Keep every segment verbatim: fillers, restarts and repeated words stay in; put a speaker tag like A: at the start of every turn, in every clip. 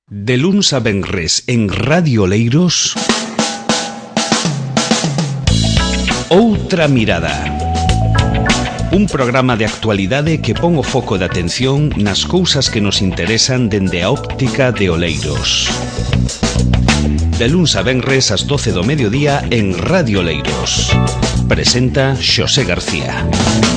A: De luns a venres en Radio Oleiros, Outra Mirada. Un programa de actualidade que pon o foco de atención nas cousas que nos interesan dende a óptica de Oleiros. De luns a venres ás doce do mediodía en Radio Oleiros. Presenta Xosé García.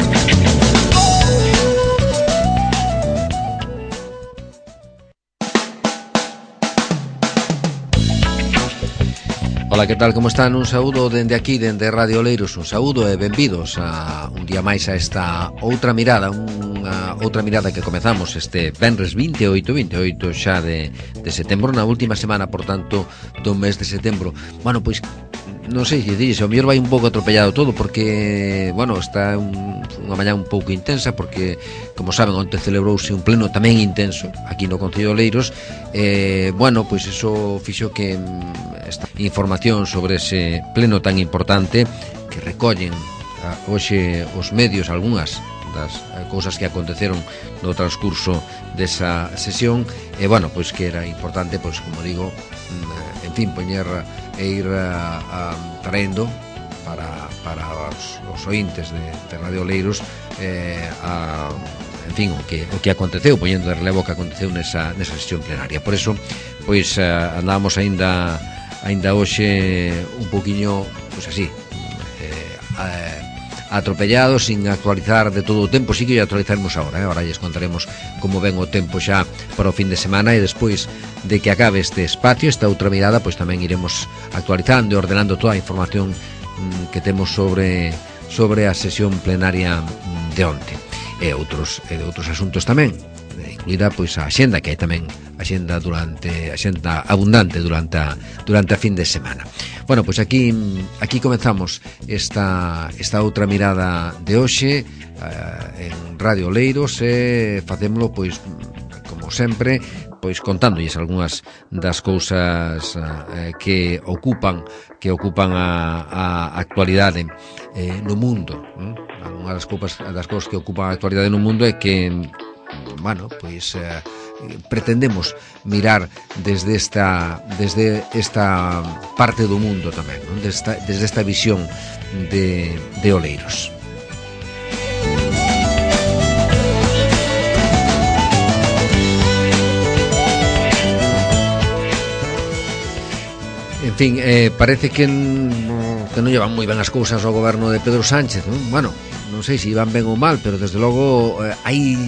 B: Ola, que tal, como están? Un saúdo dende aquí, dende Radio Oleiros. Un saúdo e benvidos a un día máis a esta outra mirada, unha outra mirada que comezamos este venres vinte e oito, vinte e oito xa de, de setembro, na última semana, por tanto, do mes de setembro. Bueno, pois, non sei se dixe, o mellor vai un pouco atropellado todo, porque, bueno, está un, unha mañá un pouco intensa, porque, como saben, onte celebrouse un pleno tamén intenso aquí no Concello de Oleiros. Eh, bueno, pois iso fixo que esta información sobre ese pleno tan importante que recollen a, hoxe os medios algunhas das a, cousas que aconteceron no transcurso desa sesión, e, bueno, pois que era importante, pois, como digo, en fin, poñer e ir a, a, traendo para, para os, os ointes de, de Radio Oleiros eh, a, en fin, o que, o que aconteceu, poñendo de relevo o que aconteceu nesa, nesa sesión plenaria. Por eso, pois, eh, andábamos aínda aínda hoxe un poquinho, pois así, eh, atropellados, sin actualizar de todo o tempo. Sí que ia actualizaremos agora, eh? Agora lles contaremos como ven o tempo xa para o fin de semana, e despois de que acabe este espacio, esta outra mirada, pois tamén iremos actualizando e ordenando toda a información mm, que temos sobre sobre a sesión plenaria de onte, e outros e outros asuntos tamén, incluída pois a axenda, que hai tamén axenda durante axenda abundante durante a, durante a fin de semana. Bueno, pois aquí aquí comezamos esta esta outra mirada de hoxe eh, en Radio Oleiros, e facémolo pois como sempre, pois contándolles algunhas das cousas eh, que ocupan que ocupan a, a actualidade eh, no mundo. Eh? Algunhas das cousas das cousas que ocupan a actualidade no mundo é que, bueno, pois eh, pretendemos mirar desde esta desde esta parte do mundo tamén, non? Desde, esta, desde esta visión de, de Oleiros. En fin, eh, parece que, que non llevan moi ben as cousas ao goberno de Pedro Sánchez, non? Bueno, non sei se iban ben ou mal, pero desde logo eh, hai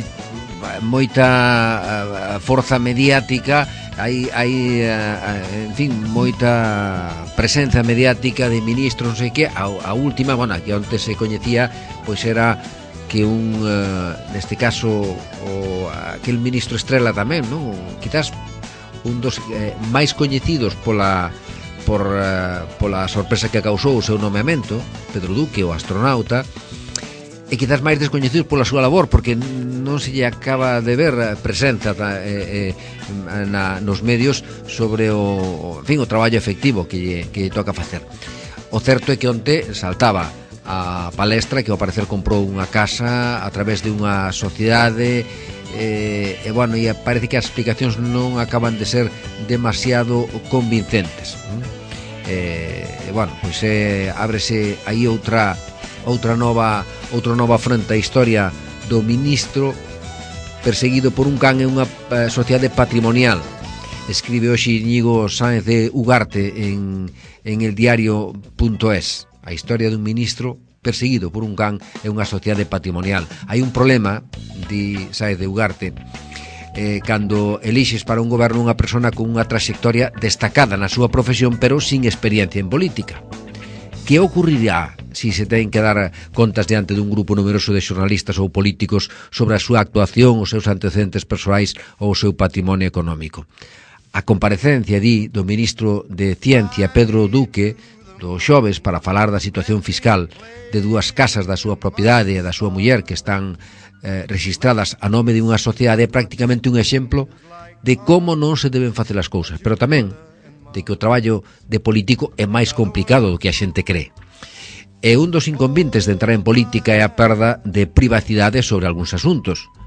B: moita forza mediática, hai, hai en fin, moita presenza mediática de ministros, non sei que. A, a última, bueno, que onte se coñecía, pois era que un, uh, neste caso, o, aquel ministro estrela tamén, non? Quizás un dos eh, máis coñecidos pola por uh, pola sorpresa que causou o seu nomeamento, Pedro Duque, o astronauta, e quizás máis descoñecidos pola súa labor, porque non se lle acaba de ver presenza eh, eh, na, nos medios sobre o, en fin, o traballo efectivo que lle, que lle toca facer. O certo é que onte saltaba a palestra que ao parecer comprou unha casa a través de unha sociedade, eh, e, bueno, e parece que as explicacións non acaban de ser demasiado convincentes. E, eh, bueno, pois eh, ábrese aí outra outra nova outra nova frente á historia do ministro perseguido por un can en unha eh, sociedade patrimonial. Escribe hoxe Íñigo Sáenz de Ugarte en, en el diario punto es, a historia dun ministro perseguido por un can en unha sociedade patrimonial. Hai un problema, di Sáenz de Ugarte, eh, cando elixes para un goberno unha persona con unha trayectoria destacada na súa profesión, pero sin experiencia en política. Que ocurrirá si se ten que dar contas diante dun grupo numeroso de xornalistas ou políticos sobre a súa actuación, os seus antecedentes persoais ou o seu patrimonio económico? A comparecencia, di, do ministro de Ciencia, Pedro Duque, do xoves, para falar da situación fiscal de dúas casas da súa propiedade e da súa muller que están eh, registradas a nome de unha sociedade, é prácticamente un exemplo de como non se deben facer as cousas, pero tamén de que o traballo de político é máis complicado do que a xente cree. E un dos inconvenientes de entrar en política é a perda de privacidade sobre algúns asuntos.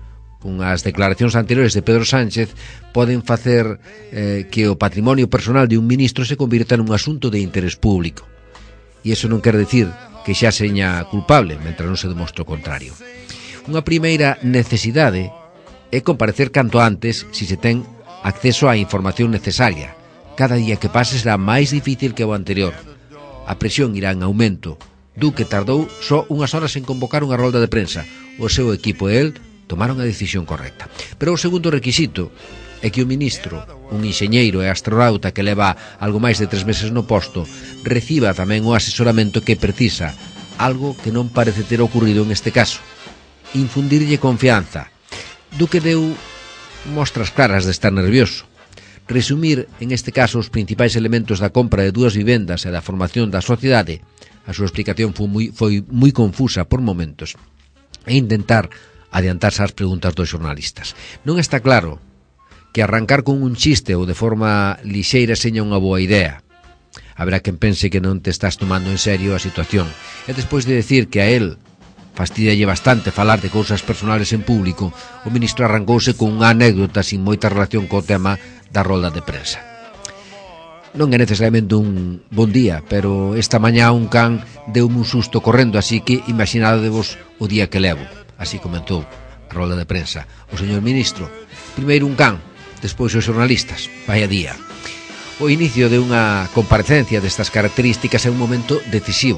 B: unhas declaracións anteriores de Pedro Sánchez poden facer eh, que o patrimonio personal de un ministro se convirta nun asunto de interés público. E iso non quer decir que xa seña culpable, mentre non se demostre o contrario. Unha primeira necesidade é comparecer canto antes se se ten acceso á información necesaria. Cada día que pase será máis difícil que o anterior. A presión irá en aumento. Duque tardou só unhas horas en convocar unha rolda de prensa. O seu equipo e el tomaron a decisión correcta. Pero o segundo requisito é que o ministro, un enxeñeiro e astronauta que leva algo máis de tres meses no posto, reciba tamén o asesoramento que precisa, algo que non parece ter ocurrido en este caso. Infundirlle confianza. Duque deu mostras claras de estar nervioso. Resumir, en este caso, os principais elementos da compra de dúas vivendas e da formación da sociedade. A súa explicación foi moi, foi moi confusa por momentos e intentar adiantarse ás preguntas dos xornalistas. Non está claro que arrancar con un chiste ou de forma lixeira seña unha boa idea. Haberá quen pense que non te estás tomando en serio a situación. E despois de decir que a él fastidialle bastante falar de cousas personales en público, o ministro arrancouse con unha anécdota sin moita relación co tema da rolda de prensa. Non é necesariamente un bon día, pero esta mañá un can deu-me un susto correndo, así que imaginadevos o día que levo. Así comenzou a rolda de prensa o señor ministro. Primeiro un can, despois os xornalistas. Vaya día. O inicio de unha comparecencia destas características é un momento decisivo.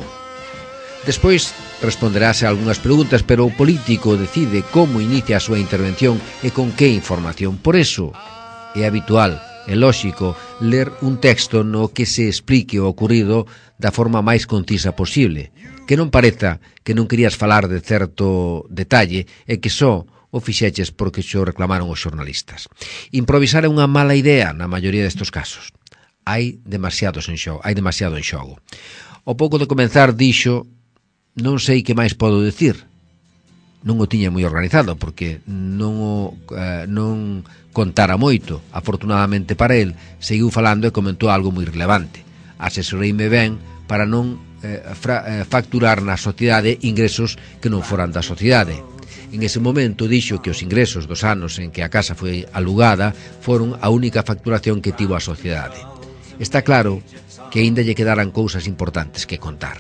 B: Despois responderáse a algunhas preguntas, pero o político decide como inicia a súa intervención e con que información. Por eso é habitual, é lóxico, ler un texto no que se explique o ocurrido da forma máis concisa posible, que non pareza que non querías falar de certo detalle e que só o fixeches porque xo reclamaron os xornalistas. Improvisar é unha mala idea na maioría destes casos. Hai demasiados en xogo, hai demasiado en xogo. O pouco de comenzar dixo: non sei que máis podo decir. Non o tiña moi organizado porque non o eh, non contara moito. Afortunadamente para el, seguiu falando e comentou algo moi relevante. Asesoreime ben para non eh, fra, eh, facturar na sociedade ingresos que non foran da sociedade. En ese momento dixo que os ingresos dos anos en que a casa foi alugada foron a única facturación que tivo a sociedade. Está claro que aínda lle quedaran cousas importantes que contar.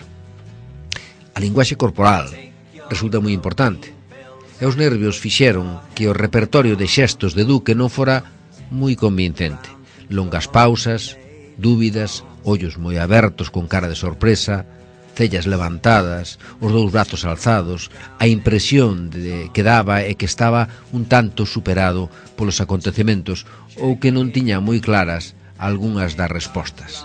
B: A linguaxe corporal resulta moi importante. E os nervios fixeron que o repertorio de xestos de Duque non fora moi convincente. Longas pausas, dúbidas, ollos moi abertos con cara de sorpresa, cellas levantadas, os dous brazos alzados. A impresión de que daba é que estaba un tanto superado polos acontecementos ou que non tiña moi claras algunhas das respostas.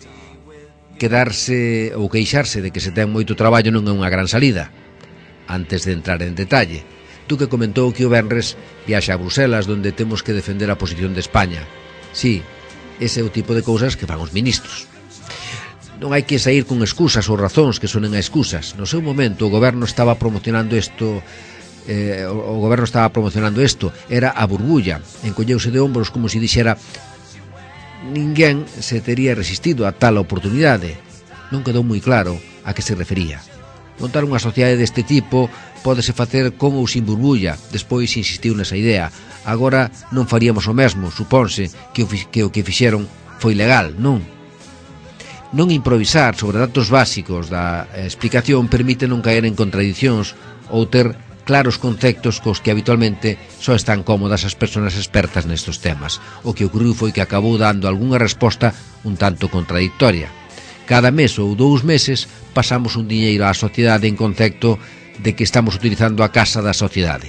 B: Quedarse ou queixarse de que se ten moito traballo non é unha gran salida. Antes de entrar en detalle, Duque comentou que o venres viaxa a Bruselas, donde temos que defender a posición de España. Sí, ese é o tipo de cousas que fan os ministros. Non hai que sair con excusas ou razóns que sonen a excusas. No seu momento o goberno estaba promocionando isto, eh, o goberno estaba promocionando isto, era a burbulla. Encolleuse de ombros como se dixera: ninguén se tería resistido a tal oportunidade. Non quedou moi claro a que se refería. Montar unha sociedade deste tipo pódese facer con ou sin burbulla. Despois insistiu nesa idea. Agora non faríamos o mesmo. Suponse que o, que o que fixeron foi legal, non? Non improvisar sobre datos básicos da explicación permite non caer en contradicións ou ter claros conceptos cos que habitualmente só están cómodas as persoas expertas nestes temas. O que ocorreu foi que acabou dando algunha resposta un tanto contradictoria. Cada mes ou dous meses pasamos un diñeiro á sociedade en concepto de que estamos utilizando a casa da sociedade.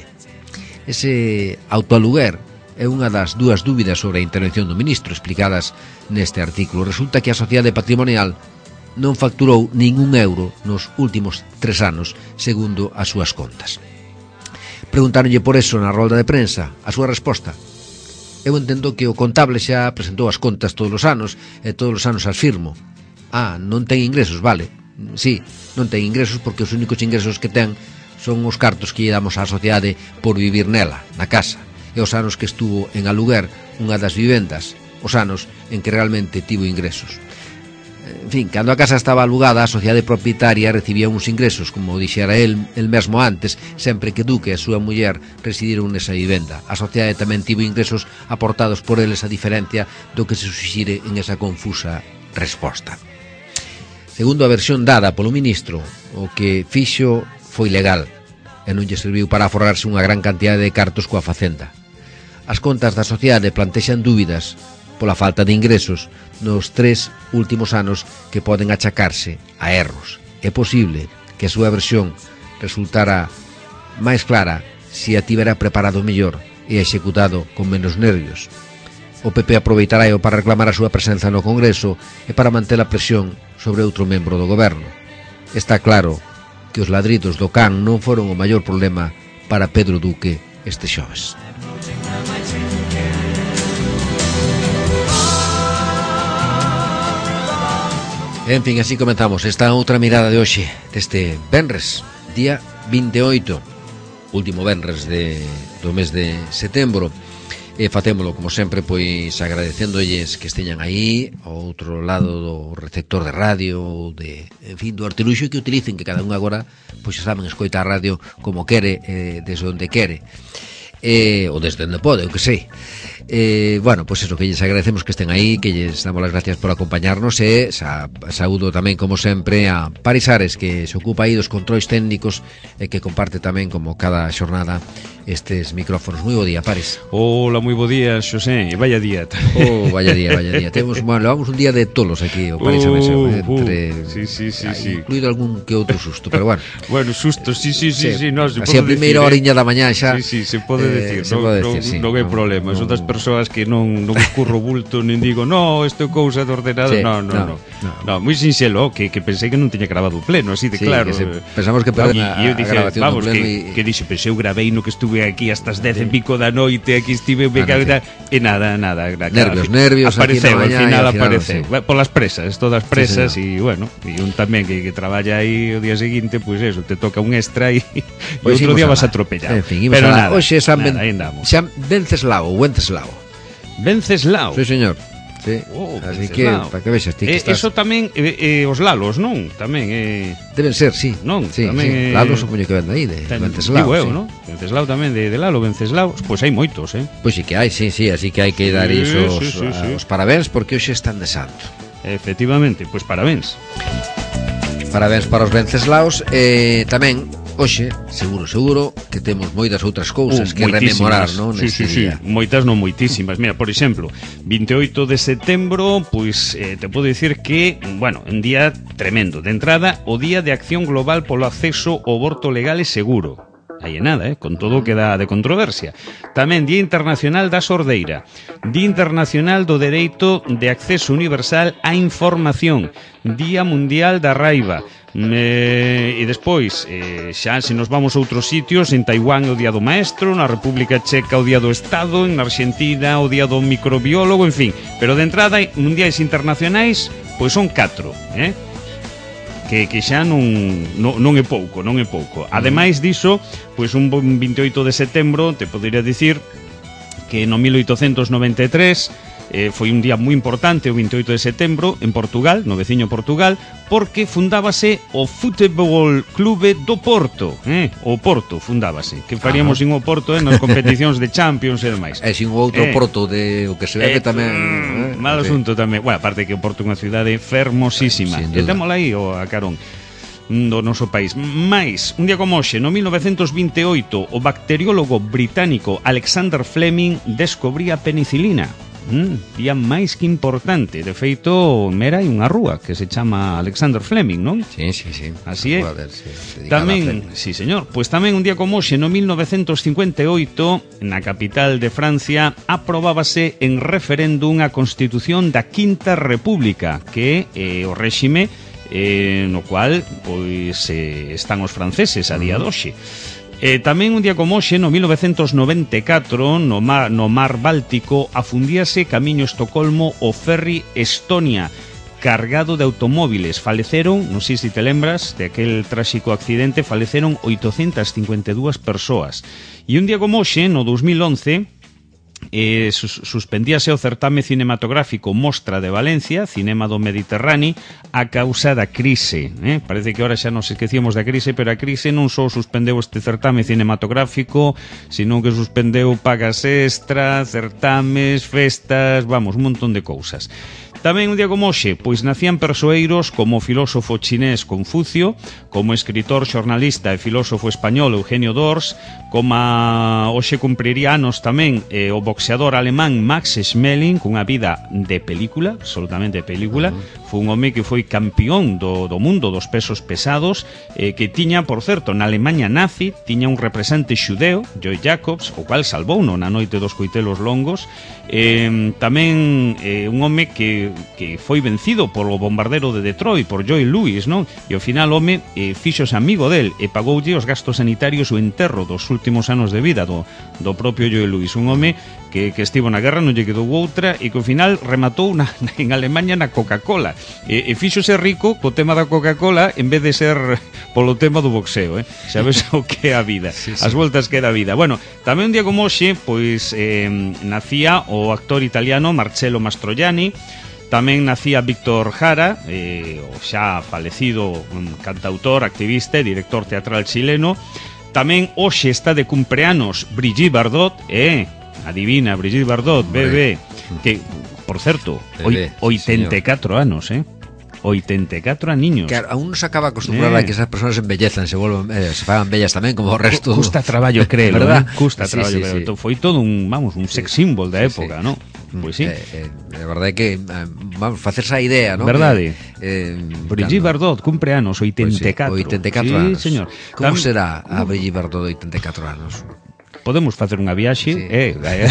B: Ese autoaluguer é unha das dúas dúbidas sobre a intervención do ministro explicadas neste artículo. Resulta que a sociedade patrimonial non facturou ningún euro nos últimos tres anos, segundo as súas contas. Preguntáronlle por eso na rolda de prensa. A súa resposta: eu entendo que o contable xa presentou as contas todos os anos e todos os anos as firmo. Ah, non ten ingresos, vale. Sí, non ten ingresos porque os únicos ingresos que ten son os cartos que lle damos á sociedade por vivir nela, na casa. E os anos que estuvo en aluguer unha das vivendas, os anos en que realmente tivo ingresos. En fin, cando a casa estaba alugada, a sociedade propietaria recibía uns ingresos, como dixera el, el mesmo antes, sempre que Duque e a súa muller residiron nesa vivenda. A sociedade tamén tivo ingresos aportados por eles a diferencia do que se suxire en esa confusa resposta. Segundo a versión dada polo ministro, o que fixo foi legal e non lle serviu para aforrarse unha gran cantidade de cartos coa facenda. As contas da sociedade plantexan dúbidas pola falta de ingresos nos tres últimos anos que poden achacarse a erros. É posible que a súa versión resultara máis clara se a tivera preparado mellor e executado con menos nervios. O P P aproveitará para reclamar a súa presenza no Congreso e para manter a presión sobre outro membro do goberno. Está claro que os ladridos do can non foron o maior problema para Pedro Duque este xoves. En fin, así comenzamos esta outra mirada de hoxe, deste venres, día vinte e oito, último venres de, do mes de setembro. E facémolo, como sempre, pois agradecéndolles que esteñan aí ao outro lado do receptor de radio ou de, en fin, do artiluxo que utilicen, que cada un agora pois saben escoitar a radio como quere, eh, desde onde quere, eh, ou desde onde pode, o que sei. Eh, bueno, pois pues eso, que lles agradecemos que estén aí, que lles damos las gracias por acompañarnos e sa, saúdo tamén, como sempre, a Paris Ares, que se ocupa aí dos controis técnicos e que comparte tamén, como cada xornada, estes micrófonos. Moi bo día, Paris.
C: Hola, moi bo día, Xosé. Vaya día.
B: Oh, vaya día, vaya día. Temos, bueno, levamos un día de tolos aquí, o Paris Ares,
C: uh,
B: entre,
C: uh, sí, sí, sí, sí.
B: incluído algún que outro susto, pero bueno.
C: Bueno, susto, sí, sí, sí, sí, sí, no, se
B: así a primeira horiña da mañá xa.
C: Sí, sí, se pode
B: eh,
C: decir,
B: se
C: non,
B: pode
C: non,
B: decir, sí,
C: non hai
B: no,
C: problema.
B: no,
C: Son das persoas que non non escurro bulto, nin digo, no, isto é cousa do ordenador,
B: sí,
C: no, no,
B: no,
C: no.
B: no.
C: No, moi sinxelo, que, que pensei que non tiña grabado pleno, así de
B: sí,
C: claro.
B: Que se, pensamos que perden a,
C: e eu
B: a
C: dije,
B: grabación
C: vamos,
B: do pleno
C: que,
B: e...
C: que dixe, pensei, eu gravei no que estuve aquí hasta as dez e pico da noite, aquí estive, me
B: Ah,
C: cago,
B: no,
C: e nada, nada. Claro,
B: nervios, nervios,
C: apareceu,
B: aquí na mañá,
C: al final
B: al final,
C: apareceu.
B: sí.
C: Polas presas, todas presas,
B: sí,
C: e bueno, e un tamén que, que traballa aí o día seguinte, pois pues eso, te toca un extra e
B: Pois
C: outro día
B: a
C: vas atropellado.
B: En fin,
C: pero
B: nada,
C: nada,
B: hoxe San
C: nada,
B: ben,
C: aí andamos.
B: San Venceslao, Wenceslao.
C: Venceslao.
B: Sí, señor. Sí.
C: Oh,
B: así que,
C: Venceslao.
B: para que vexas, ti que
C: Eh,
B: estás...
C: eso tamén, eh, eh, os lalos, non? Tamén, eh...
B: Deben ser, sí.
C: Non,
B: sí,
C: tamén,
B: sí.
C: eh,
B: Lalo supoño que ven aí, de
C: Ten,
B: Venceslao.
C: digo eu,
B: sí.
C: non? Venceslao tamén, de, de Lalo, Venceslao. Pois hai moitos, eh?
B: Pois sí que hai, sí, sí, así que hai que dar
C: Sí,
B: isos
C: sí, sí, sí.
B: os parabéns porque hoxe están de santo.
C: Efectivamente, pois parabéns.
B: Parabéns para os Venceslaos e tamén hoxe, seguro, seguro que temos moitas outras cousas
C: Uh,
B: que rememorar, non?
C: Sí,
B: Neste
C: sí, sí,
B: día.
C: moitas non moitísimas. Mira, por exemplo, vinte e oito de setembro, pois eh, te podo dicir que, bueno, un día tremendo. De entrada, o Día de Acción Global polo Acceso ao Aborto Legal e Seguro. Aí é nada, eh? Con todo o que dá de controversia. Tamén Día Internacional da Sordeira, Día Internacional do Dereito de Acceso Universal á Información, Día Mundial da Raiva. Eh, e despois, eh, xa se nos vamos a outros sitios, en Taiwán o Día do Maestro, na República Checa o Día do Estado, en Argentina o Día do Microbiólogo, en fin. Pero de entrada, mundiais internacionais, pois son catro, eh? que, que xa non, non, non é pouco, non é pouco. Ademais diso, pois un vinte e oito de setembro, te podería dicir que no mil oitocentos noventa e tres eh, foi un día moi importante, o vinte e oito de setembro, en Portugal, no veciño Portugal, porque fundábase o Fútbol Clube do Porto, eh? O Porto fundábase, que faríamos sin o Porto eh, nas competicións de Champions e demais.
B: E sin o outro
C: eh,
B: Porto de o que se ve
C: eh,
B: que tamén...
C: Mm,
B: Eh,
C: mal
B: sí.
C: asunto tamén. Bueno, aparte que o Porto é unha cidade fermosísima.
B: Sin
C: E
B: duda.
C: témola aí o a carón do noso país. Mais, un día como hoxe, no mil novecentos vinte e oito, o bacteriólogo británico Alexander Fleming descubría a penicilina. Mm, día máis que importante. De feito, mera hai unha rúa que se chama Alexander Fleming, non?
B: Sí, sí, sí.
C: Así é.
B: Joder, sí, dedicada a
C: Tamén,
B: Fleming.
C: sí, señor. Pois tamén un día como hoxe, no mil novecentos cincuenta e oito, na capital de Francia, aprobábase en referéndum a Constitución da Quinta República, que é eh, o réxime eh, no cual pois eh, están os franceses a día de hoxe. E tamén un día como hoxe, no mil novecentos noventa e catro, no mar, no mar Báltico, afundíase camiño Estocolmo o ferry Estonia, cargado de automóviles. Faleceron, non sei se te lembras, de aquel tráxico accidente, faleceron oitocentas cincuenta e dúas persoas. E un día como hoxe, no dos mil once, eh, sus, suspendíase o certame cinematográfico Mostra de Valencia, Cinema do Mediterráneo, a causa da crise, eh? Parece que ahora xa nos esquecíamos da crise, pero a crise non só suspendeu este certame cinematográfico, sino que suspendeu pagas extra, certames, festas, vamos, un montón de cousas. Tamén un día como hoxe, pois nacían persoeiros como o filósofo chinés Confucio, como escritor, xornalista e filósofo español Eugenio Dors, como a... hoxe cumpriría anos tamén eh, o boxeador alemán Max Schmeling, cunha vida de película, absolutamente de película. Uh-huh. Foi un home que foi campeón do, do mundo dos pesos pesados, eh, que tiña, por certo, na Alemanha nazi, tiña un representante xudeo, Joy Jacobs, o cual salvouno na noite dos coitelos longos. Eh, tamén eh, un home que que foi vencido polo bombardero de Detroit, por Joy Louis, non? E ao final o home eh, fixose amigo del e pagoulle os gastos sanitarios o enterro dos últimos anos de vida do, do propio Joy Louis, un home que, que estivo na guerra, non lle quedou outra, e que ao final rematou na, en Alemanha na Coca-Cola, e, e fixose rico co tema da Coca-Cola en vez de ser polo tema do boxeo, eh? Sabes o que é a vida, sí, sí. As voltas que é da vida. Bueno, tamén un día como hoxe, pois eh, nacía o actor italiano Marcello Mastroianni. Tamén nacía Víctor Jara, eh, o xa falecido um, cantautor, activista e director teatral chileno. Tamén hoxe está de cumpleanos Brigitte Bardot, eh, adivina, Brigitte Bardot, bebé, que, por certo, bebé, oitenta e catro señor. Anos, eh. oitenta e catro aniños.
B: Claro, aún non se acaba acostumbrada eh. a que esas persoas embellezan, se volven, eh, se fagan bellas tamén como o resto.
C: Custa traballo, creo,
B: ¿verdad?
C: ¿no? Custa
B: sí,
C: traballo,
B: sí,
C: pero
B: sí.
C: foi todo un, vamos, un sex symbol da época, sí, sí. ¿no? Pois sí.
B: Eh, eh, a verdade é que eh, vamos facerse a idea, ¿no?
C: Verdade.
B: Eh,
C: Brigitte Bardot cumpre anos oitenta e catro.
B: Pues sí, oitenta e catro
C: sí,
B: anos.
C: Señor.
B: Como
C: Tam...
B: será a Brigitte Bardot de oitenta e catro anos?
C: Podemos facer unha viaxe, sí. eh,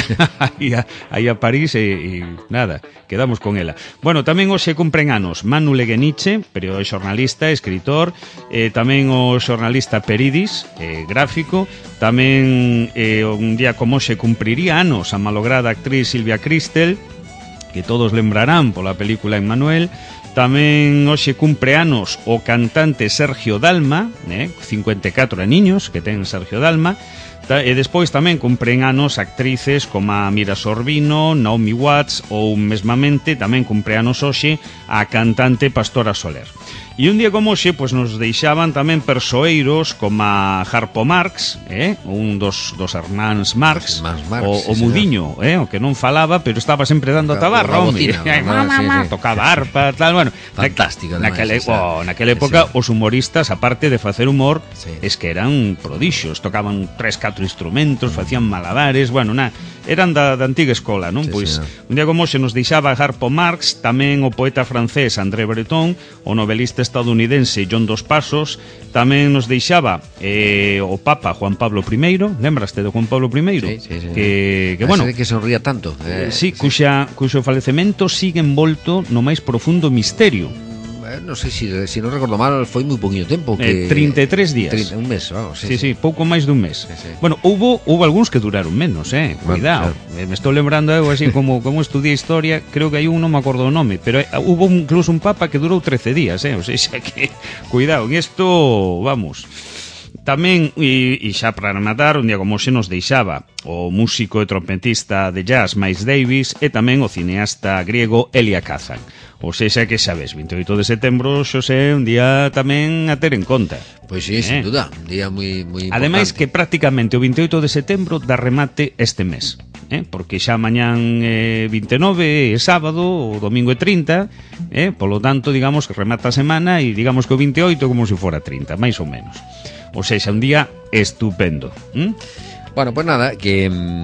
C: aí, a, aí a París e, e nada, quedamos con ela. Bueno, tamén hoxe cumpren anos Manu Legueniche, pero é xornalista, escritor, eh, tamén o xornalista Peridis, eh, gráfico, tamén eh, un día como hoxe cumpriría anos a malograda actriz Silvia Cristel, que todos lembrarán pola película Emmanuel. Tamén hoxe cumpre anos o cantante Sergio Dalma, eh, cincuenta e catro aniños que ten Sergio Dalma. E despois tamén cumpren anos actrices como a Mira Sorbino, Naomi Watts ou mesmamente tamén cumpre anos hoxe a cantante Pastora Soler. E un día como hoxe, pois nos deixaban tamén persoeiros como a Harpo Marx, eh? un dos, dos hermanos Marx, Marx o, sí, o Mudiño, eh? o que non falaba, pero estaba sempre dando a tabarra, home. Tocaba arpa, tal, bueno.
B: Fantástico,
C: naquela, oh, naquela época, sí. Os humoristas, aparte de facer humor, sí. es que eran prodixios, tocaban tres, catro instrumentos, facían malabares, bueno, na, eran da, da antiga escola, non? Sí, pois, sí. Un día como hoxe nos deixaba Harpo Marx, tamén o poeta francés André Breton, o novelista estadounidense John Dos Passos, tamén nos deixaba eh, o Papa Juan Pablo primeiro, lembraste de Juan Pablo primeiro?
B: Sí, sí, sí.
C: Que, que bueno,
B: que sonría tanto.
C: Eh, sí, sí. Cuxa, cuxo falecemento sigue envolto no máis profundo misterio.
B: Non sei se si, si non recordo mal, foi moi pouquinho tempo que...
C: eh, trinta e tres días,
B: treinta, un mes, vamos,
C: sí, sí, sí, pouco máis dun mes, sí, sí. Bueno, houbo, houbo algúns que duraron menos, eh, cuidado, bueno, claro. Me estou lembrando eu así como, como estudié historia, creo que hai un, non me acordo o nome, pero eh, hubo incluso un papa que durou trece días, eh, o sea, xa que, cuidado, en esto, vamos... Tamén, e, e xa para rematar, un día como se nos deixaba o músico e trompetista de jazz Miles Davis e tamén o cineasta griego Elia Kazan. O sexa que sabes, vinte e oito de setembro, xosé, un día tamén a ter en conta.
B: Pois sí, eh? Sin duda, un día moi moi importante.
C: Ademais que prácticamente o vinte e oito de setembro dá remate este mes, eh? Porque xa mañán eh, vinte e nove é sábado, o domingo é trinta, eh? Polo tanto, digamos que remata a semana e digamos que o vinte e oito como se fora trinta, máis ou menos. O sexa, un día estupendo. ¿Mm?
B: Bueno, pues nada, que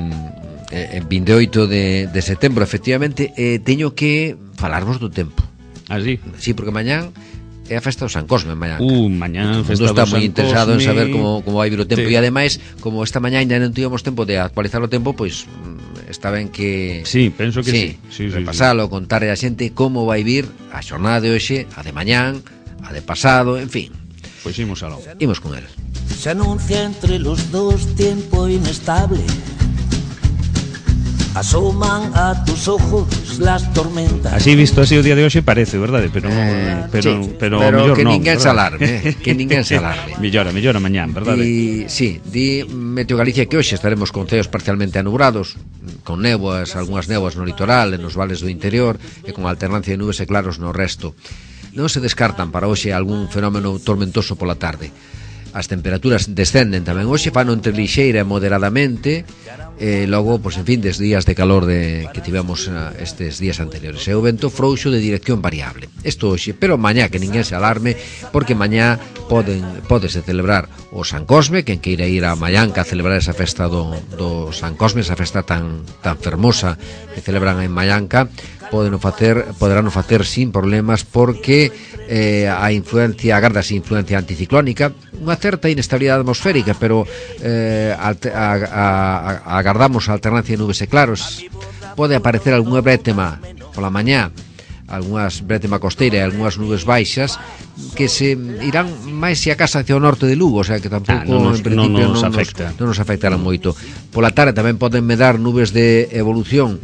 B: mm, en vinte e oito de, de setembro, efectivamente, eh, teño que falarvos do tempo.
C: Ah, sí?
B: Sí, porque mañán é a festa do San Cosme, mañán.
C: Uh, mañán festa do San Cosme.
B: Está moi interesado en saber como, como vai vir o tempo. Sí. E ademais, como esta mañá ainda non tivemos tempo de actualizar o tempo, pois está ben que...
C: Sí, penso que sí.
B: sí. sí repasalo, sí. Contarle a xente como vai vir a xornada de hoxe, a de mañán, a de pasado, en fin.
C: Pois imos aló.
B: Imos con él.
D: Se anuncia entre los dos tiempo inestable. asoman a tus ojos las tormentas.
C: Así visto así o día de hoxe parece, verdade? Pero
B: Eh,
C: pero
B: sí,
C: pero,
B: pero
C: mellor
B: que
C: non,
B: ninguén
C: verdade?
B: se alarme, eh, que ninguén se alarme.
C: Mellora, mellora mañán, verdade?
B: Di, sí, di Meteo Galicia que hoxe estaremos con ceos parcialmente anubrados, con néboas, algunhas néboas no litoral e nos vales do interior e con alternancia de nubes e claros no resto. Non se descartan para hoxe algún fenómeno tormentoso pola tarde. As temperaturas descenden tamén hoxe, fano entre lixeira e moderadamente, e logo, pois, en fin, des días de calor de, que tivemos uh, estes días anteriores. E o vento frouxo de dirección variable. Isto hoxe, pero mañá que ninguén se alarme, porque mañá poden podese celebrar o San Cosme, quen queira ir a Mallanca a celebrar esa festa do, do San Cosme, esa festa tan, tan fermosa que celebran en Mallanca, poden facer, poderán facer sin problemas, porque eh, a influencia, agárdase influencia anticiclónica, unha certa inestabilidade atmosférica, pero eh, a, a, a, agardamos a alternancia de nubes e claros. Pode aparecer algunha brétema pola mañá, algunhas brétema costeira e algunhas nubes baixas que se irán máis se a casa hacia o norte de Lugo, o sea que tampouco
C: ah, non nos,
B: en principio
C: non nos,
B: non,
C: afecta.
B: nos, non nos afectarán moito. Pola tarde tamén poden medar nubes de evolución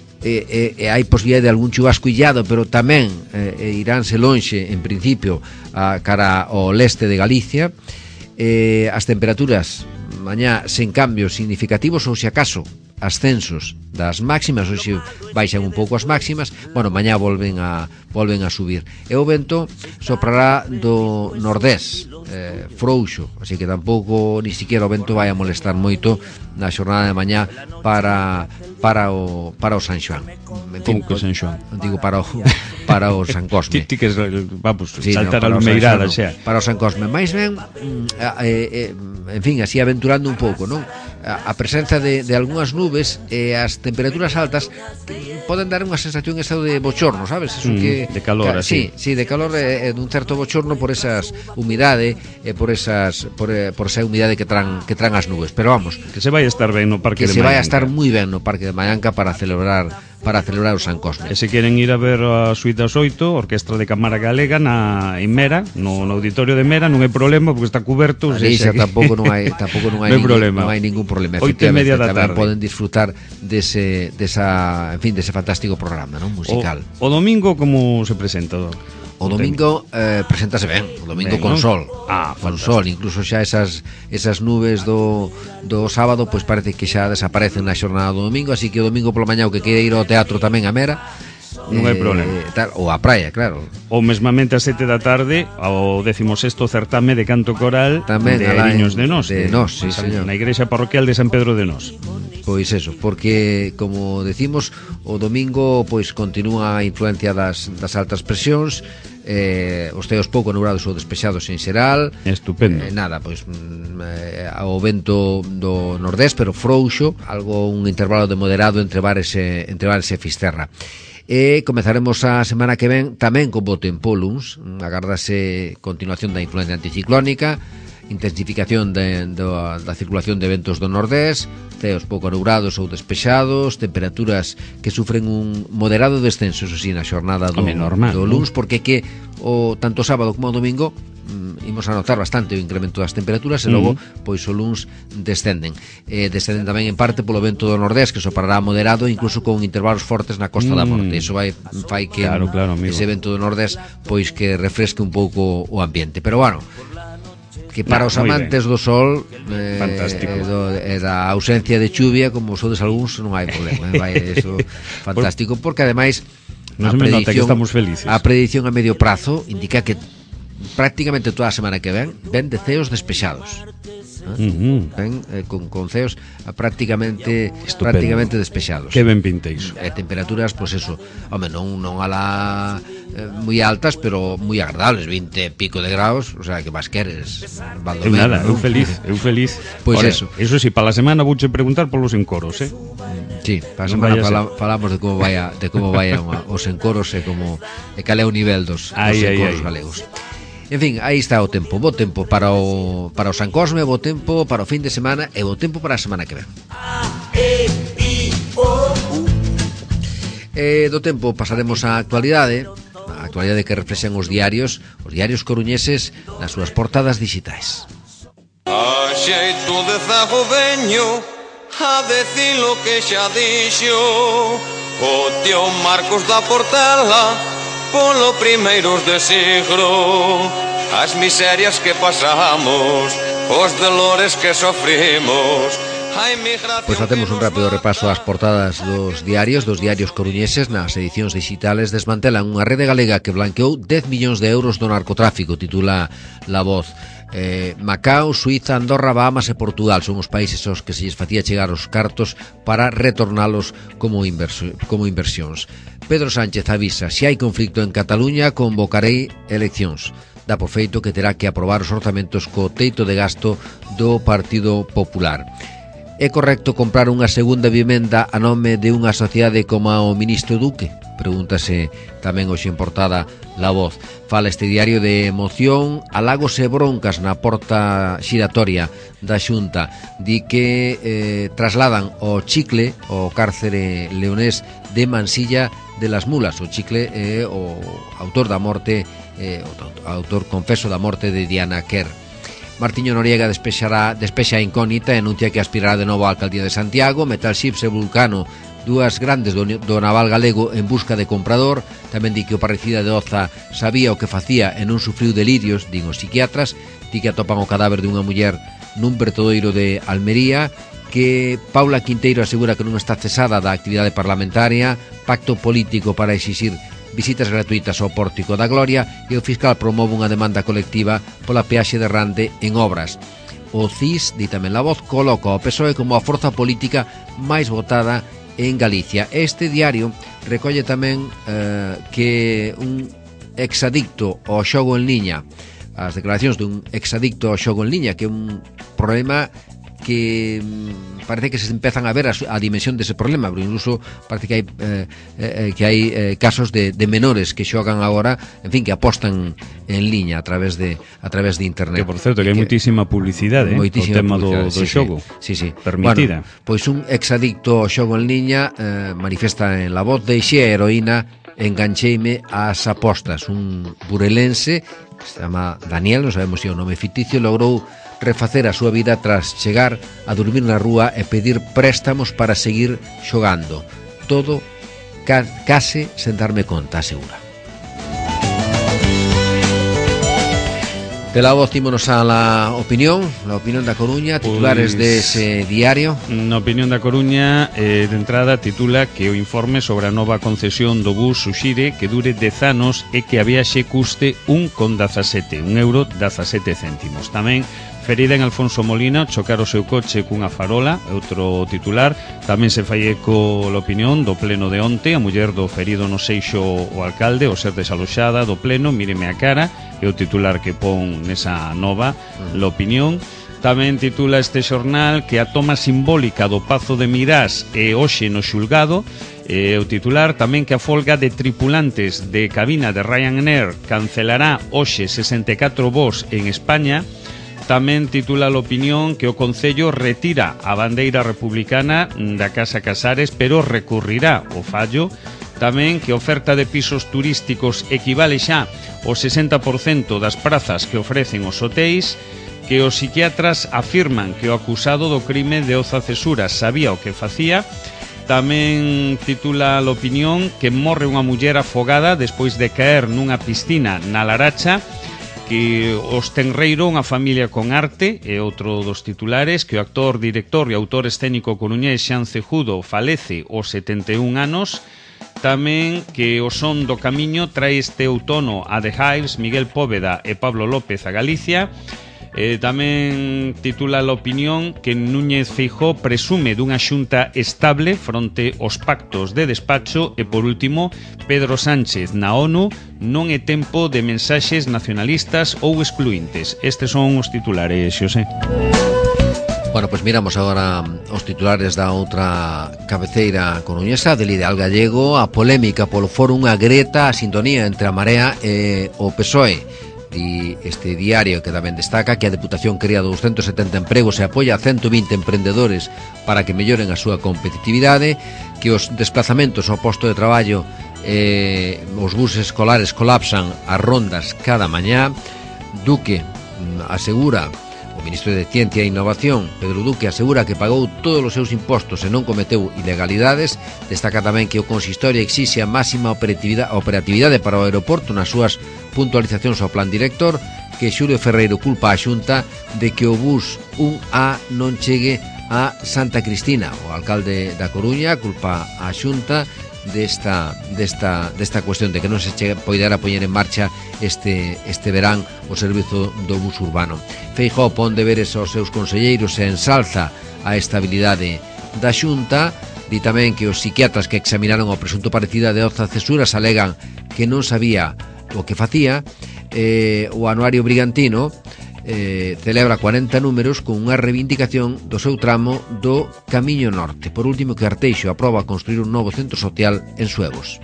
B: e, e, e hai posibilidade de algún chubasco illado, pero tamén e, iránse lonxe en principio a cara ao leste de Galicia. E, as temperaturas mañá sen cambios significativos ou se acaso ascensos das máximas, hoxe baixan un pouco as máximas, bueno, mañá volven a volven a subir. E o vento soprará do nordés, eh, frouxo, así que tampouco ni siquiera o vento vai a molestar moito na xornada de mañá para para o para o San Xoán.
C: En fin, que San Xoán.
B: Digo para o para o San Cosme.
C: Ti que vamos,
B: sí,
C: saltar
B: no,
C: a lumeirada,
B: xa.
C: xa.
B: Para o San Cosme, máis ben eh, eh, en fin, así aventurando un pouco, non? A, a presenza de, de algunhas nubes e as temperaturas altas poden dar unha sensación esa de bochorno, sabes? Eso
C: mm,
B: que
C: de calor,
B: ca,
C: así.
B: Sí, sí, de calor e, e dun certo bochorno por esas humidade e por esas por, por esa humidade que tran que tran as nubes, pero vamos,
C: que se vai a estar ben no Parque
B: que
C: de
B: se vai a
C: Mallanca.
B: estar moi ben no Parque de Mallanca para celebrar para celebrar o San Cosme.
C: E se queren ir a ver a Suite das oito, Orquestra de Cámara Galega na en Mera, no, no auditorio de Mera, non hai problema porque está cuberto,
B: Ali xa tampouco non hai tampouco non hai,
C: non hai
B: ningún,
C: problema.
B: Non hai ningún problema.
C: Oito e media da
B: tamén
C: tarde.
B: Poden disfrutar dese desa, en fin, dese fantástico programa, non, musical.
C: O, o domingo como se presenta?
B: O domingo eh, preséntase ben, o domingo
C: ben,
B: con
C: ¿no?
B: sol.
C: Ah,
B: con
C: fantástico.
B: sol, incluso xa esas esas nubes do do sábado pois parece que xa desaparecen na xornada do domingo, así que o domingo pola mañá o que queira ir ao teatro tamén a Mera,
C: non hai problema.
B: Tal, ou a praia, claro.
C: Ou mesmamente a sete da tarde ao décimo sexto certame de canto coral
B: Tamén,
C: de
B: alá en-
C: Ariños de Nós,
B: de Nós, sí, señor.
C: na igrexa parroquial de San Pedro de Nós.
B: Pois eso, porque como decimos, o domingo pois continúa a influencia das, das altas presións, eh, os ceos pouco nubrados ou despexados en xeral.
C: Estupendo.
B: Eh, nada, pois mm, eh, ao vento do nordés, pero frouxo, algo un intervalo de moderado entre Bares e, entre Bares e Fisterra. E comezaremos a semana que ven tamén con bo tempo luns, agardase continuación da influencia anticiclónica, intensificación de, de, da circulación de ventos do nordés, ceos pouco nubrados ou despexados, temperaturas que sufren un moderado descenso, eso sí, na xornada do,
C: Home, normal,
B: do
C: ¿no?
B: luns, porque que o tanto sábado como o domingo mm, imos a notar bastante o incremento das temperaturas e logo,
C: Mm.
B: pois o luns descenden. Eh, descenden tamén en parte polo vento do nordés, que soprará moderado, incluso con intervalos fortes na costa da
C: Mm.
B: Morte. Eso vai fai que
C: Claro, claro, amigo.
B: ese vento do nordés pois que refresque un pouco o ambiente. Pero bueno, que para
C: Nah,
B: os
C: moi
B: amantes
C: ben.
B: do sol eh,
C: Fantástico.
B: e, do, e da ausencia de chuvia, como sodes algúns, non hai problema, eh, vai eso fantástico, porque ademais
C: Non se me nota que estamos felices.
B: a predicción a medio prazo indica que prácticamente toda a semana que ven ven de ceos despexados.
C: Uh-huh.
B: Ben, eh, con, con ceos ah, prácticamente
C: Estupendo.
B: prácticamente despexados.
C: Que ben pinta iso.
B: E temperaturas, pois pues eso, home, non, non a la eh, moi altas, pero moi agradables, vinte e pico de graus, o sea, que máis queres,
C: Eu
B: Baldomero,
C: nada, eu
B: non?
C: feliz, eu feliz.
B: Pois
C: Ora,
B: eso.
C: Eso sí, para a semana vouche preguntar polos encoros, eh?
B: Sí, para a
C: Non
B: semana
C: vaya a
B: fala, falamos de como vai a, de como vai a unha, os encoros e como e cal é o nivel dos, dos
C: Ai, ai,
B: encoros
C: ai.
B: galegos. En fin, aí está o tempo, bo tempo para o para o San Cosme, bo tempo para o fin de semana e bo tempo para a semana que ven. E do tempo pasaremos á actualidade, a actualidade que reflexan os diarios, os diarios coruñeses nas súas portadas digitais.
E: A xeito de zago veño, a decir lo que xa dixo o tío Marcos da Portela polo primeiros de siglo. As miserias que pasamos, os dolores que sofrimos.
B: Pois facemos un rápido repaso ás portadas dos diarios, dos diarios coruñeses. Nas edicións digitales desmantelan unha rede galega que blanqueou dez millóns de euros do narcotráfico, titula La Voz. Eh, Macao, Suiza, Andorra, Bahamas e Portugal son os países aos que se lles facía chegar os cartos para retornalos como, inverso, como inversións. Pedro Sánchez avisa: se hai conflicto en Cataluña, convocarei eleccións. Dá por feito que terá que aprobar os orzamentos co teito de gasto do Partido Popular. É correcto comprar unha segunda vivenda a nome de unha sociedade como o ministro Duque? Pregúntase tamén hoxe en portada La Voz. Fala este diario de emoción, halagos e broncas na porta xiratoria da Xunta. Di que eh, trasladan o Chicle, o cárcere leonés de Mansilla de las Mulas. O Chicle é o autor da morte, eh, o autor confeso da morte de Diana Kerr. Martiño Noriega despexará, despexa a incógnita e anuncia que aspirará de novo á alcaldía de Santiago. Metal Ships e Vulcano, dúas grandes do, do naval galego en busca de comprador. Tamén di que o parricida de Oza sabía o que facía e non sufriu delirios, din os psiquiatras. Di que atopan o cadáver dunha muller nun vertedoiro de Almería. Que Paula Quinteiro asegura que non está cesada da actividade parlamentaria. Pacto político para exixir visitas gratuitas ao Pórtico da Gloria, e o fiscal promove unha demanda colectiva pola peaxe de Rande en obras. O C I S, di tamén La Voz, coloca o P S O E como a forza política máis votada en Galicia. Este diario recolle tamén eh, que un exadicto ao xogo en liña, as declaracións dun exadicto ao xogo en liña, que é un problema que parece que se empezan a ver a, a dimensión dese problema, pero incluso parece que hai eh, eh, que hai eh, casos de, de menores que xogan agora, en fin, que apostan en liña a través de a través de internet.
C: Que por certo, que hai moitísima publicidade, eh, o tema do, do sí, xogo.
B: Sí, sí,
C: permitida.
B: Bueno, pois un exadicto ao xogo en liña eh, manifesta en La Voz: deixei a heroína, engancheime ás apostas. Un burelense que se chama Daniel, non sabemos se é o nome ficticio, logrou refacer a súa vida tras chegar a dormir na rúa e pedir préstamos para seguir xogando. Todo ca case sen darme conta, asegura. De La Voz tímonos a la opinión, la opinión da Coruña, titulares pues, de ese diario.
C: Na opinión da Coruña, eh, de entrada, titula que o informe sobre a nova concesión do bus suxire que dure dez anos e que a viaxe custe un con dezasete, un euro dezasete céntimos. Tamén ferida en Alfonso Molina, chocar o seu coche cunha farola, outro titular. Tamén se fai eco a opinión do pleno de onte, a muller do ferido no Seixo o alcalde, o ser desaloxada do pleno, míreme a cara, é o titular que pon nesa nova la opinión. Tamén titula este xornal que a toma simbólica do Pazo de Mirás é hoxe no xulgado. E o titular tamén que a folga de tripulantes de cabina de Ryanair cancelará hoxe sesenta e catro voos en España. Tamén titula a opinión que o Concello retira a bandeira republicana da Casa Casares, pero recurrirá o fallo. Tamén que a oferta de pisos turísticos equivale xa ao sesenta por cento das prazas que ofrecen os hotéis. Que os psiquiatras afirman que o acusado do crime de Oza Cesura sabía o que facía. Tamén titula a opinión que morre unha muller afogada despois de caer nunha piscina na Laracha. Que os Tenreiro, unha familia con arte, é outro dos titulares. Que o actor, director e autor escénico coruñés Xan Cejudo falece aos setenta e un anos. Tamén que o son do camiño trae este outono a The Hives, Miguel Póveda e Pablo López a Galicia. Eh, tamén titula a opinión que Núñez Feijóo presume dunha xunta estable fronte aos pactos de despacho. E por último, Pedro Sánchez na ONU: non é tempo de mensaxes nacionalistas ou excluintes. Estes son os titulares, Xosé.
B: Bueno, pois pues miramos agora os titulares da outra cabeceira coruñesa, del Ideal Gallego. A polémica polo fórum agreta a sintonía entre a Marea e o P S O E. Di este diario, que tamén destaca que a Deputación crea doscientos setenta empregos e apoia a ciento vinte emprendedores para que melloren a súa competitividade. Que os desplazamentos ao posto de traballo, eh, os buses escolares colapsan as rondas cada mañá. Duque asegura, o ministro de Ciencia e Innovación, Pedro Duque, asegura que pagou todos os seus impostos e non cometeu ilegalidades. Destaca tamén que o consistorio exixe a máxima operatividade, operatividade para o aeroporto nas súas puntualizacións ao plan director, que Xulio Ferreiro culpa a Xunta de que o bus un A non chegue a Santa Cristina. O alcalde da Coruña culpa a Xunta desta desta desta cuestión de que non se che poidera poñer en marcha este este verán o servizo do bus urbano. Feijóo pon deberes aos seus conselleiros e ensalza a estabilidade da Xunta. Di tamén que os psiquiatras que examinaron o presunto parecida de Oza Cesuras alegan que non sabía o que facía. Eh, o Anuario Brigantino Eh, celebra cuarenta números con unha reivindicación do seu tramo do Camiño Norte. Por último, que Arteixo aproba construir un novo centro social en Suevos.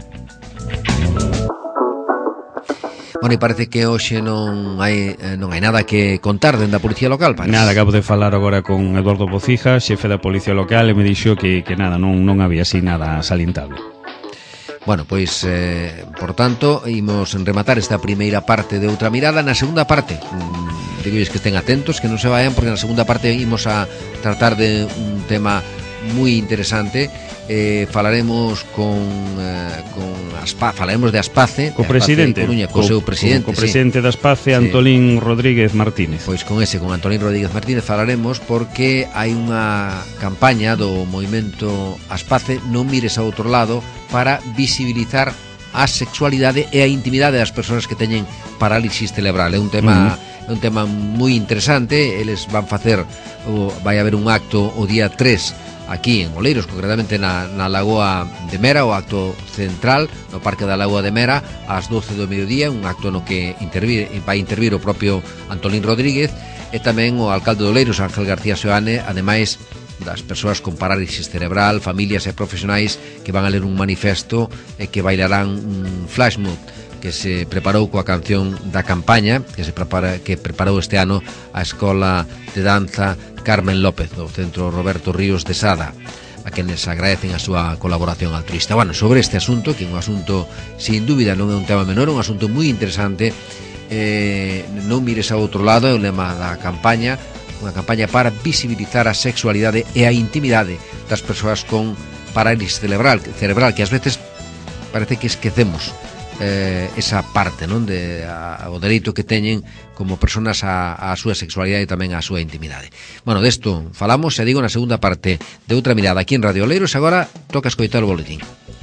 B: Bueno, e parece que hoxe non hai non hai nada que contar dende a Policía Local, parece.
C: Nada, acabo de falar agora con Eduardo Bocija, xefe da Policía Local, e me dixo que, que nada, non, non había así nada salientable.
B: Bueno, pois, eh, por tanto, imos rematar esta primeira parte de Outra Mirada. Na segunda parte, mmm, digo que estén atentos, que non se vayan, porque na segunda parte imos a tratar de un tema moi interesante. Eh, falaremos con, eh, con Aspa, falaremos de Aspace,
C: co presidente,
B: de Coruña, co, co seu presidente,
C: co, co presidente sí. de Aspace, Antolín sí. Rodríguez Martínez.
B: Pois con ese, con Antolín Rodríguez Martínez falaremos, porque hai unha campaña do movimento Aspace, Non mires a outro lado, para visibilizar a sexualidade e a intimidade das persoas que teñen parálisis cerebral. É un tema uh-huh. é un tema moi interesante. Eles van facer o, vai haber un acto o día tres aquí en Oleiros, concretamente na, na Lagoa de Mera, o acto central no Parque da Lagoa de Mera ás doce do mediodía, un acto no que intervir, vai intervir o propio Antolín Rodríguez e tamén o alcalde de Oleiros, Ángel García Seoane, ademais das persoas con parálisis cerebral, familias e profesionais que van a ler un manifesto e que bailarán un flash mob que se preparou coa canción da campaña que se prepara, que preparou este ano a Escola de Danza Carmen López do Centro Roberto Ríos de Sada, a quenes agradecen a súa colaboración altruista. Bueno, sobre este asunto, que é un asunto sin dúbida non é un tema menor, é un asunto moi interesante. eh, Non mires a outro lado, é o lema da campaña, unha campaña para visibilizar a sexualidade e a intimidade das persoas con parálisis cerebral, cerebral que ás veces parece que esquecemos eh, esa parte, non, de a, o dereito que teñen como personas a, a súa sexualidade e tamén a súa intimidade. Bueno, desto falamos, e digo, na segunda parte de Outra Mirada aquí en Radio Oleiros. Agora toca escoitar o boletín.